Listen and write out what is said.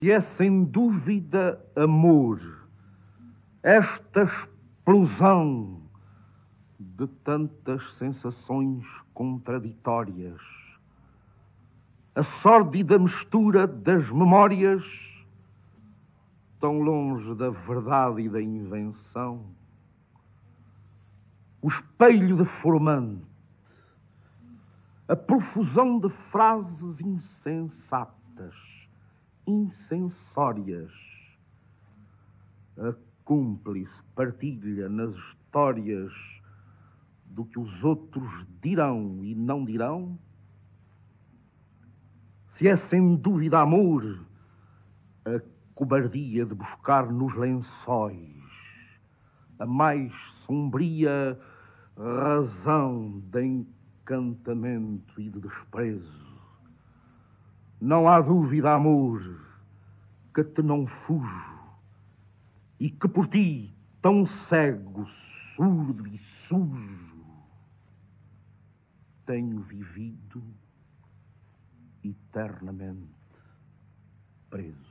E é sem dúvida amor, esta explosão de tantas sensações contraditórias, a sórdida mistura das memórias, tão longe da verdade e da invenção, o espelho deformante, a profusão de frases insensatas, insensórias, a cúmplice partilha nas histórias do que os outros dirão e não dirão. Se é sem dúvida amor, a cobardia de buscar nos lençóis a mais sombria razão de encantamento e de desprezo. Não há dúvida, amor, que te não fujo e que por ti, tão cego, surdo e sujo, tenho vivido eternamente preso.